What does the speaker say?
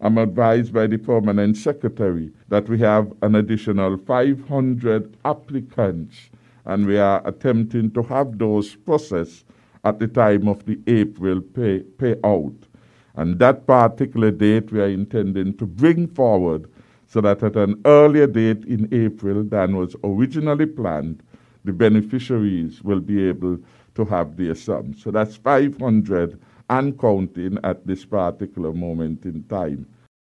I'm advised by the permanent secretary that we have an additional 500 applicants, and we are attempting to have those processed at the time of the April payout. And that particular date we are intending to bring forward so that at an earlier date in April than was originally planned, the beneficiaries will be able to have their sums. So that's 500 and counting at this particular moment in time.